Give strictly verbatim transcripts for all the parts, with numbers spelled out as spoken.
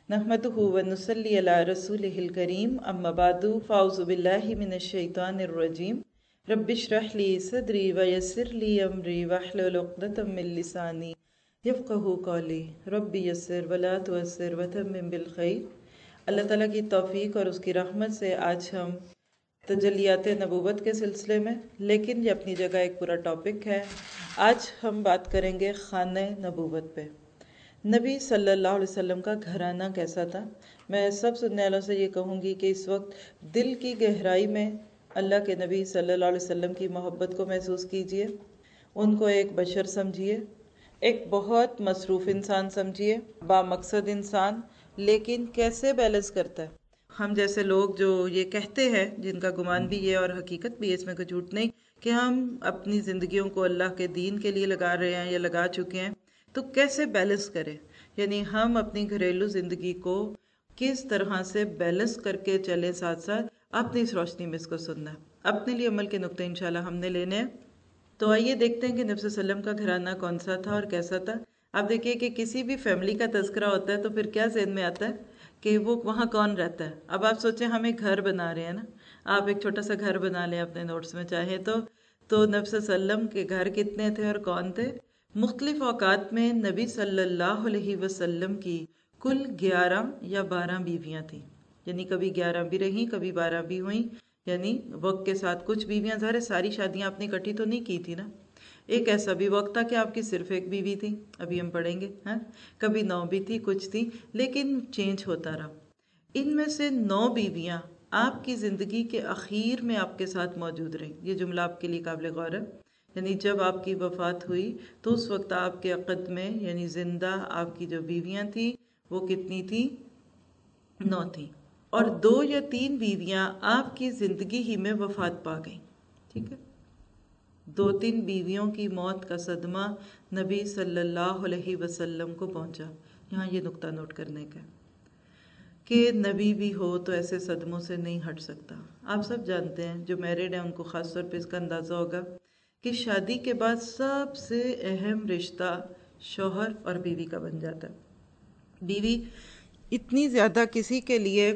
नहमदुहु व नुसल्ली अला रसूलिहिल करीम अम्मा बादु फ़ाउज़ु बिल्लाहि मिनश शैतानिर रजीम रब्बिश्रह ली सदरी व यस्सिर ली अमरी वहलुल उक़दतम मिन लिसानी यफ़क़हू क़ौली रब्बी यस्सिर व ला तुअस्सिर व तम्मिम बिल खैर। अल्लाह ताला की तौफ़ीक और उसकी रहमत से आज हम तजल्लियात नबूवत के सिलसिले में, लेकिन ये अपनी जगह एक पूरा टॉपिक है। आज हम बात करेंगे खाने नबूवत पे। नबी सल्लल्लाहु अलैहि वसल्लम का घराना कैसा था। मैं सब सुनने वालों से ये कहूँगी कि इस वक्त दिल की गहराई में अल्लाह के नबी सल्लल्लाहु अलैहि वसल्लम की मोहब्बत को महसूस कीजिए, उनको एक बशर समझिए, एक बहुत मसरूफ़ इंसान समझिए, बामकसद इंसान, लेकिन कैसे बैलेंस करता है। हम जैसे लोग जो ये कहते हैं, जिनका गुमान भी ये और हकीकत भी है, इसमें कोई झूठ नहीं, कि हम अपनी ज़िंदगियों को अल्लाह के दीन के लिए लगा रहे हैं या लगा चुके हैं, तो कैसे बैलेंस करें। यानी हम अपनी घरेलू ज़िंदगी को किस तरह से बैलेंस करके चलें। साथ साथ अपनी इस रोशनी में इसको सुनना है, अपने लिए अमल के नुक्ते इंशाल्लाह हमने लेने हैं। तो आइए देखते हैं कि नबी सल्लम का घराना कौन सा था और कैसा था। आप देखिए कि किसी भी फैमिली का तज़किरा होता है तो फिर क्या ज़हन में आता है कि वो वहाँ कौन रहता है। अब आप सोचें हम एक घर बना रहे हैं ना, आप एक छोटा सा घर बना लें अपने नोट्स में चाहे तो तो नबी सल्लम के घर कितने थे और कौन थे। मुख्तलिफ औकात में नबी सल्लल्लाहु अलैहि वसल्लम की कुल ग्यारह या बारह बीवियाँ थीं। यानी कभी ग्यारह भी रहीं, कभी बारह भी हुई। यानी वक्त के साथ कुछ बीवियाँ, ज़ाहिर सारी शादियाँ आपने इकट्ठी तो नहीं की थी ना। एक ऐसा भी वक्त था कि आपकी सिर्फ एक बीवी थी, अभी हम पढ़ेंगे, हैं। कभी नौ भी थी, कुछ थी, लेकिन चेंज होता रहा। इनमें से नौ बीवियाँ आपकी ज़िंदगी के आखिर में आपके साथ मौजूद रहीं। ये जुमला आपके लिए काबिल गौर है। यानी जब आपकी वफ़ात हुई तो उस वक्त आपके अक़द में यानी ज़िंदा आपकी जो बीवियाँ थी वो कितनी थी? नौ थी। और दो या तीन बीवियाँ आपकी ज़िंदगी ही में वफ़ात पा गईं। ठीक है, दो तीन बीवियों की मौत का सदमा नबी सल्लल्लाहु अलैहि वसल्लम को पहुंचा। यहाँ ये नुक्ता नोट करने का कि नबी भी हो तो ऐसे सदमों से नहीं हट सकता। आप सब जानते हैं, जो मैरिड हैं उनको ख़ास तौर पे इसका अंदाज़ा होगा कि शादी के बाद सबसे अहम रिश्ता शौहर और बीवी का बन जाता है। बीवी इतनी ज़्यादा किसी के लिए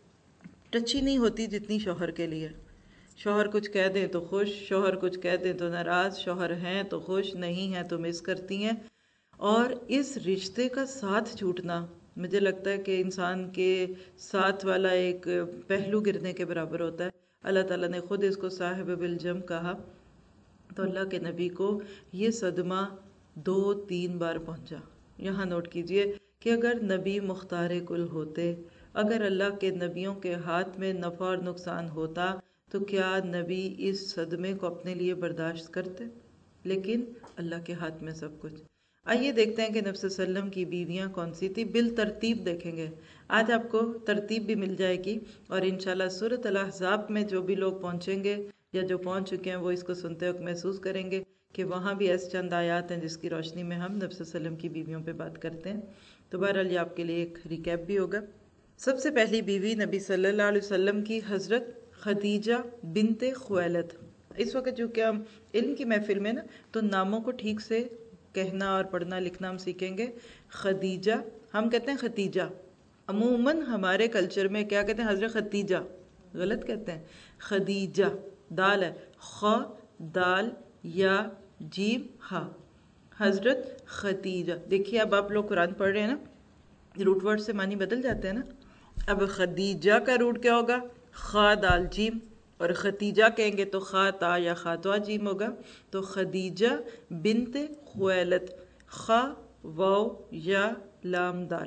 टची नहीं होती जितनी शौहर के लिए। शौहर कुछ कह दें तो खुश, शौहर कुछ कह दें तो नाराज़, शौहर हैं तो खुश, नहीं हैं तो मिस करती हैं। और इस रिश्ते का साथ छूटना मुझे लगता है कि इंसान के साथ वाला एक पहलू गिरने के बराबर होता है। अल्लाह ताला ने ख़ुद इसको साहिब बिल जम कहा, तो अल्लाह के नबी को ये सदमा दो तीन बार पहुंचा। यहाँ नोट कीजिए कि अगर नबी मुख्तार कुल होते, अगर अल्लाह के नबियों के हाथ में नफ़ा और नुकसान होता, तो क्या नबी इस सदमे को अपने लिए बर्दाश्त करते। लेकिन अल्लाह के हाथ में सब कुछ। आइए देखते हैं कि नबी सल्लल्लाहु अलैहि वसल्लम की बीवियाँ कौन सी थी। बिल तरतीब देखेंगे, आज आपको तरतीब भी मिल जाएगी। और इंशाल्लाह सूरत अल अहज़ाब में जो भी लोग पहुँचेंगे या जो पहुँच चुके हैं वो इसको सुनते वक्त महसूस करेंगे कि वहाँ भी ऐसे चंद आयात हैं जिसकी रोशनी में हम नबी सल्लल्लाहु अलैहि वसल्लम की बीवियों पे बात करते हैं। तो बहरहाल ये आपके लिए एक रिकैप भी होगा। सबसे पहली बीवी नबी सल्लल्लाहु अलैहि वसल्लम की हज़रत खदीजा बिनते खुवैलद। इस वक्त जो क्या हम इल्म की महफिल में ना, तो नामों को ठीक से कहना और पढ़ना लिखना हम सीखेंगे। खदीजा हम कहते हैं खतीजा, अमूमन हमारे कल्चर में क्या कहते हैं? हज़रत खतीजा, गलत कहते हैं। खदीजा दाल है, ख दाल या जीम हा, हज़रत खतीजा। देखिए अब आप लोग कुरान पढ़ रहे हैं ना, रूट वर्ड से मानी बदल जाते हैं ना। अब खदीजा का रूट क्या होगा? खा दाल जीम। और खतीजा कहेंगे तो खा ता या खातवा जीम होगा। तो खदीजा बिनते खुवैलद, खा वाव या लाम दाल,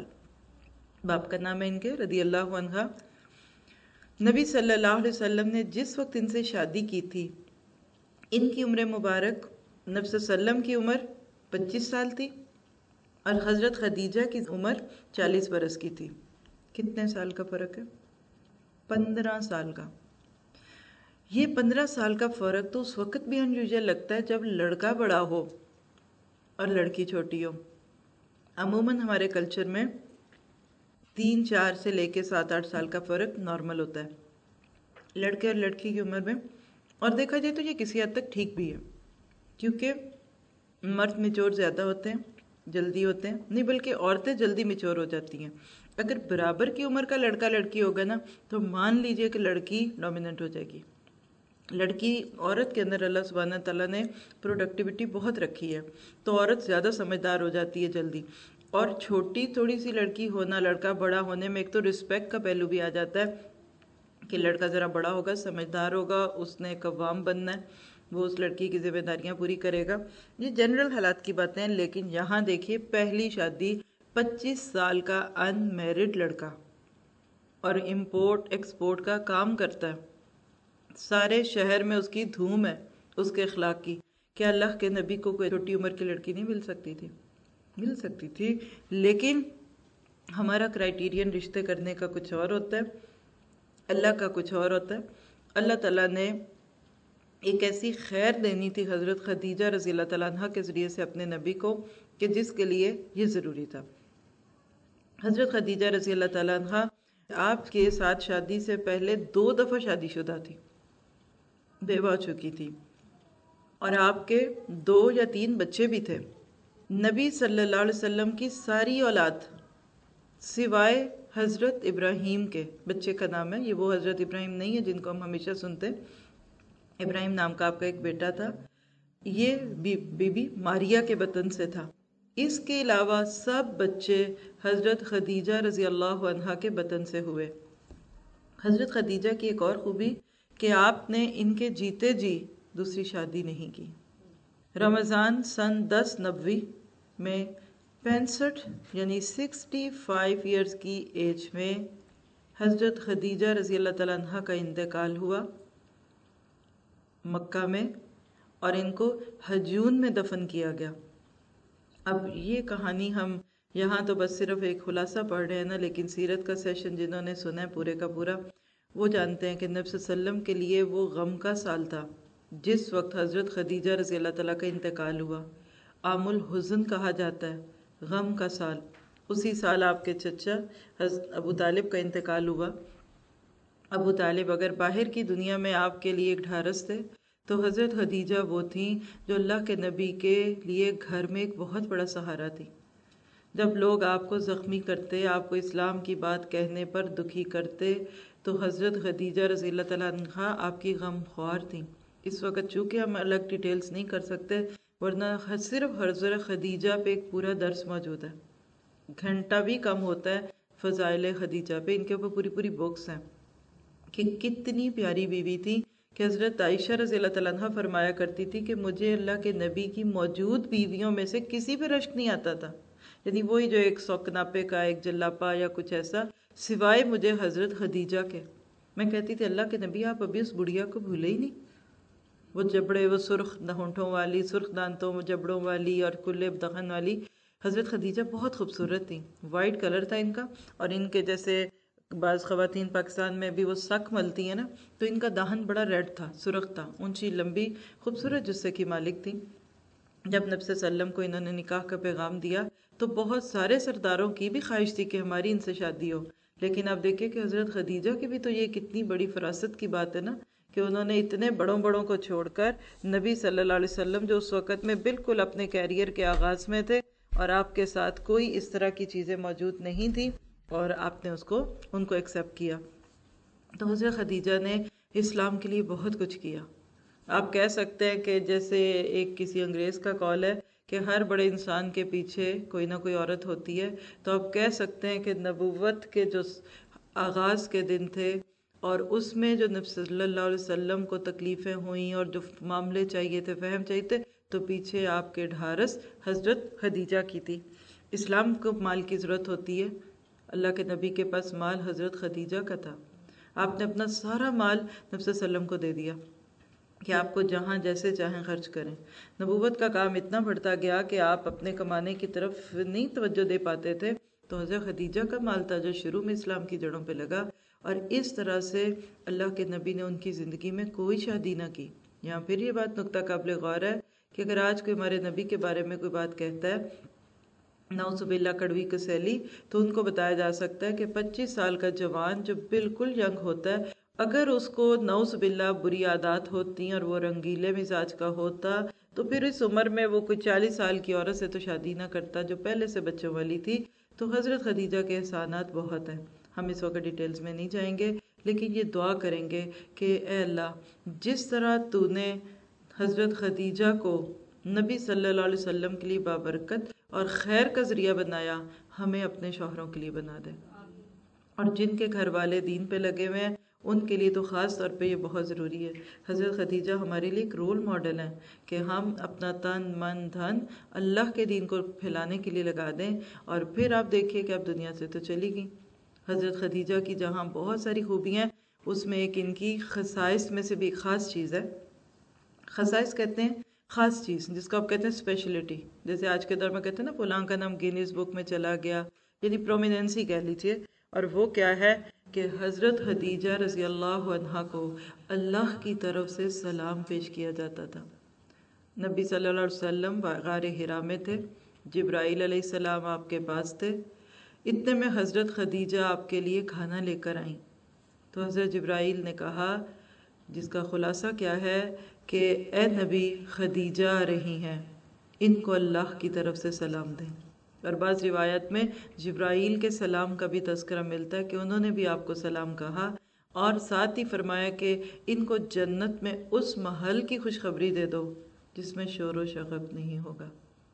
बाप का नाम है इनके, रदी अल्लाह अन्हा। नबी सल्लल्लाहु अलैहि वसल्लम ने जिस वक्त इनसे शादी की थी, इनकी उम्र मुबारक नबी सल्लल्लाहु अलैहि वसल्लम की उम्र पच्चीस साल थी और हज़रत खदीजा की उम्र चालीस बरस की थी। कितने साल का फ़र्क है? पंद्रह साल का। ये पंद्रह साल का फ़र्क तो उस वक़्त भी अनयूजुअल लगता है जब लड़का बड़ा हो और लड़की छोटी हो। अमूमन हमारे कल्चर में तीन चार से लेके सात आठ साल का फ़र्क नॉर्मल होता है लड़के और लड़की की उम्र में। और देखा जाए तो ये किसी हद तक ठीक भी है, क्योंकि मर्द मिच्योर ज़्यादा होते हैं, जल्दी होते हैं, नहीं बल्कि औरतें जल्दी मिच्योर हो जाती हैं। اگر برابر کی عمر کا لڑکا لڑکی ہوگا نا تو مان لیجئے کہ لڑکی ڈومیننٹ ہو جائے گی. لڑکی عورت کے اندر اللہ سبحانہ تعالیٰ نے پروڈکٹیوٹی بہت رکھی ہے تو عورت زیادہ سمجھدار ہو جاتی ہے جلدی. اور چھوٹی تھوڑی سی لڑکی ہونا لڑکا بڑا ہونے میں ایک تو رسپیکٹ کا پہلو بھی آ جاتا ہے کہ لڑکا ذرا بڑا ہوگا سمجھدار ہوگا, اس نے قوام بننا ہے, وہ اس لڑکی کی ذمہ داریاں پوری کرے گا. یہ جنرل حالات کی باتیں ہیں. لیکن یہاں دیکھیے پہلی شادی پچیس سال کا ان میرڈ لڑکا اور امپورٹ ایکسپورٹ کا کام کرتا ہے, سارے شہر میں اس کی دھوم ہے اس کے اخلاق کی. کیا اللہ کے نبی کو کوئی چھوٹی عمر کی لڑکی نہیں مل سکتی تھی؟ مل سکتی تھی, لیکن ہمارا کرائیٹیرین رشتے کرنے کا کچھ اور ہوتا ہے, اللہ کا کچھ اور ہوتا ہے. اللہ تعالیٰ نے ایک ایسی خیر دینی تھی حضرت خدیجہ رضی اللہ تعالیٰ عنہ کے ذریعے سے اپنے نبی کو کہ جس کے لیے یہ ضروری تھا. حضرت خدیجہ رضی اللہ تعالیٰ عنہ آپ کے ساتھ شادی سے پہلے دو دفعہ شادی شدہ تھی, بیوہ ہو چکی تھی, اور آپ کے دو یا تین بچے بھی تھے. نبی صلی اللہ علیہ وسلم کی ساری اولاد سوائے حضرت ابراہیم کے, بچے کا نام ہے, یہ وہ حضرت ابراہیم نہیں ہے جن کو ہم ہمیشہ سنتے, ابراہیم نام کا آپ کا ایک بیٹا تھا, یہ بی بی ماریا کے بطن سے تھا. اس کے علاوہ سب بچے حضرت خدیجہ رضی اللہ عنہا کے بطن سے ہوئے. حضرت خدیجہ کی ایک اور خوبی کہ آپ نے ان کے جیتے جی دوسری شادی نہیں کی. رمضان سن دس نبوی میں پینسٹھ یعنی سکسٹی فائیو ایئرز کی ایج میں حضرت خدیجہ رضی اللہ تعالیٰ عنہ کا انتقال ہوا مکہ میں, اور ان کو ہجون میں دفن کیا گیا. اب یہ کہانی ہم یہاں تو بس صرف ایک خلاصہ پڑھ رہے ہیں نا, لیکن سیرت کا سیشن جنہوں نے سنا ہے پورے کا پورا وہ جانتے ہیں کہ نبی صلی اللہ علیہ وسلم کے لیے وہ غم کا سال تھا جس وقت حضرت خدیجہ رضی اللہ تعالیٰ کا انتقال ہوا. عام الحزن کہا جاتا ہے, غم کا سال. اسی سال آپ کے چچا حضرت ابو طالب کا انتقال ہوا. ابو طالب اگر باہر کی دنیا میں آپ کے لیے ایک ڈھارس تھے تو حضرت خدیجہ وہ تھیں جو اللہ کے نبی کے لیے گھر میں ایک بہت بڑا سہارا تھی. جب لوگ آپ کو زخمی کرتے, آپ کو اسلام کی بات کہنے پر دکھی کرتے, تو حضرت خدیجہ رضی اللہ تعالیٰ عنہ آپ کی غم خوار تھیں. اس وقت چونکہ ہم الگ ڈیٹیلز نہیں کر سکتے, ورنہ صرف حضرت خدیجہ پہ ایک پورا درس موجود ہے, گھنٹہ بھی کم ہوتا ہے فضائل خدیجہ پہ. ان کے اوپر پوری پوری بکس ہیں کہ کتنی پیاری بیوی تھی کہ حضرت عائشہ رضی اللہ تعالیٰ عنہ فرمایا کرتی تھی کہ مجھے اللہ کے نبی کی موجود بیویوں میں سے کسی پہ رشک نہیں آتا تھا, یعنی وہی جو ایک سوکناپے کا, ایک جلاپا یا کچھ ایسا, سوائے مجھے حضرت خدیجہ کے. میں کہتی تھی اللہ کے نبی آپ ابھی اس بڑھیا کو بھولے ہی نہیں, وہ جبڑے, وہ سرخ ہونٹوں والی, سرخ دانتوں, وہ جبڑوں والی اور کلے دخن والی حضرت خدیجہ بہت خوبصورت تھیں. وائٹ کلر تھا ان کا, اور ان کے جیسے بعض خواتین پاکستان میں بھی وہ سک ملتی ہیں نا, تو ان کا دہن بڑا ریڈ تھا, سرخ تھا, اونچی لمبی خوبصورت جسے کی مالک تھی. جب نبی صلی اللہ علیہ وسلم کو انہوں نے نکاح کا پیغام دیا تو بہت سارے سرداروں کی بھی خواہش تھی کہ ہماری ان سے شادی ہو, لیکن آپ دیکھیں کہ حضرت خدیجہ کی بھی تو یہ کتنی بڑی فراست کی بات ہے نا کہ انہوں نے اتنے بڑوں بڑوں کو چھوڑ کر نبی صلی اللہ علیہ وسلم جو اس وقت میں بالکل اپنے کیریئر کے آغاز میں تھے اور آپ کے ساتھ کوئی اس طرح کی چیزیں موجود نہیں تھی, اور آپ نے اس کو ان کو ایکسیپٹ کیا. تو حضرت خدیجہ نے اسلام کے لیے بہت کچھ کیا. آپ کہہ سکتے ہیں کہ جیسے ایک کسی انگریز کا قول ہے کہ ہر بڑے انسان کے پیچھے کوئی نہ کوئی عورت ہوتی ہے, تو آپ کہہ سکتے ہیں کہ نبوت کے جو آغاز کے دن تھے اور اس میں جو نبی صلی اللہ علیہ وسلم کو تکلیفیں ہوئیں اور جو معاملے چاہیے تھے, فہم چاہیے تھے, تو پیچھے آپ کے ڈھارس حضرت خدیجہ کی تھی. اسلام کو مال کی ضرورت ہوتی ہے, اللہ کے نبی کے پاس مال حضرت خدیجہ کا تھا. آپ نے اپنا سارا مال نبی صلی اللہ علیہ وسلم کو دے دیا کہ آپ کو جہاں جیسے چاہیں خرچ کریں. نبوت کا کام اتنا بڑھتا گیا کہ آپ اپنے کمانے کی طرف نہیں توجہ دے پاتے تھے, تو حضرت خدیجہ کا مال تھا جو شروع میں اسلام کی جڑوں پہ لگا, اور اس طرح سے اللہ کے نبی نے ان کی زندگی میں کوئی شادی نہ کی. یہاں پھر یہ بات نقطہ قابل غور ہے کہ اگر آج کوئی ہمارے نبی کے بارے میں کوئی بات کہتا ہے, نعوذ باللہ کڑوی کسیلی, تو ان کو بتایا جا سکتا ہے کہ پچیس سال کا جوان جو بالکل ینگ ہوتا ہے, اگر اس کو نعوذ باللہ بری عادات ہوتی اور وہ رنگیلے مزاج کا ہوتا, تو پھر اس عمر میں وہ کوئی چالیس سال کی عورت سے تو شادی نہ کرتا جو پہلے سے بچوں والی تھی. تو حضرت خدیجہ کے احسانات بہت ہیں، ہم اس وقت ڈیٹیلز میں نہیں جائیں گے، لیکن یہ دعا کریں گے کہ اے اللہ، جس طرح تو نے حضرت خدیجہ کو نبی صلی اللہ علیہ وسلم کے لیے بابرکت اور خیر کا ذریعہ بنایا، ہمیں اپنے شوہروں کے لیے بنا دے، اور جن کے گھر والے دین پہ لگے ہوئے ہیں ان کے لیے تو خاص طور پہ یہ بہت ضروری ہے۔ حضرت خدیجہ ہمارے لیے ایک رول ماڈل ہیں کہ ہم اپنا تن من دھن اللہ کے دین کو پھیلانے کے لیے لگا دیں، اور پھر آپ دیکھیے کہ اب دنیا سے تو چلی گئی۔ حضرت خدیجہ کی جہاں بہت ساری خوبیاں ہیں، اس میں ایک ان کی خصائص میں سے بھی ایک خاص چیز ہے۔ خصائص کہتے ہیں خاص چیز، جس کو آپ کہتے ہیں اسپیشلٹی، جیسے آج کے دور میں کہتے ہیں نا فلاں کا نام گینیز بک میں چلا گیا، یعنی پرومیننسی کہہ لیجیے۔ اور وہ کیا ہے کہ حضرت خدیجہ رضی اللہ عنہا کو اللہ کی طرف سے سلام پیش کیا جاتا تھا۔ نبی صلی اللہ علیہ وسلم غار حرا میں تھے، جبرائیل علیہ السلام آپ کے پاس تھے، اتنے میں حضرت خدیجہ آپ کے لیے کھانا لے کر آئیں، تو حضرت جبرائیل نے کہا، جس کا خلاصہ کیا ہے کہ اے نبی، خدیجہ آ رہی ہیں، ان کو اللہ کی طرف سے سلام دیں۔ اور بعض روایت میں جبرائیل کے سلام کا بھی تذکرہ ملتا ہے کہ انہوں نے بھی آپ کو سلام کہا، اور ساتھ ہی فرمایا کہ ان کو جنت میں اس محل کی خوشخبری دے دو جس میں شور و شغب نہیں ہوگا،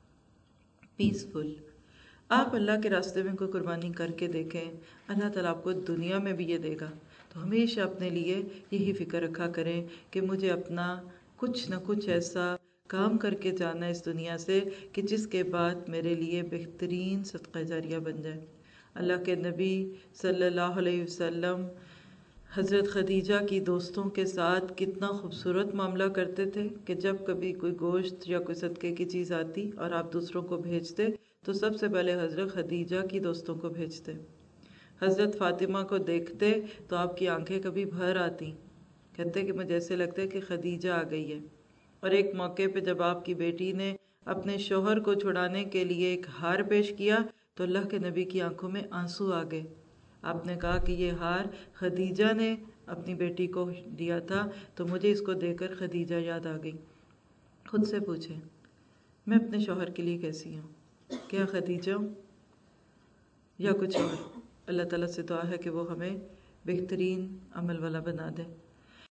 پیسفل۔ آپ اللہ کے راستے میں کوئی قربانی کر کے دیکھیں، اللہ تعالیٰ آپ کو دنیا میں بھی یہ دے گا۔ تو ہمیشہ اپنے لیے یہی فکر رکھا کریں کہ مجھے اپنا کچھ نہ کچھ ایسا کام کر کے جانا اس دنیا سے کہ جس کے بعد میرے لیے بہترین صدقہ جاریہ بن جائے۔ اللہ کے نبی صلی اللہ علیہ وسلم حضرت خدیجہ کی دوستوں کے ساتھ کتنا خوبصورت معاملہ کرتے تھے کہ جب کبھی کوئی گوشت یا کوئی صدقے کی چیز آتی اور آپ دوسروں کو بھیجتے تو سب سے پہلے حضرت خدیجہ کی دوستوں کو بھیجتے۔ حضرت فاطمہ کو دیکھتے تو آپ کی آنکھیں کبھی بھر آتی، کہتے کہ مجھے ایسے لگتا ہے کہ خدیجہ آ گئی ہے۔ اور ایک موقع پہ جب آپ کی بیٹی نے اپنے شوہر کو چھڑانے کے لیے ایک ہار پیش کیا تو اللہ کے نبی کی آنکھوں میں آنسو آ گئے۔ آپ نے کہا کہ یہ ہار خدیجہ نے اپنی بیٹی کو دیا تھا، تو مجھے اس کو دے کر خدیجہ یاد آ گئی۔ خود سے پوچھیں، میں اپنے شوہر کے لیے کیسی ہوں؟ کیا خدیجہ ہوں یا کچھ اور؟ اللہ تعالیٰ سے دعا ہے کہ وہ ہمیں بہترین عمل والا بنا دے۔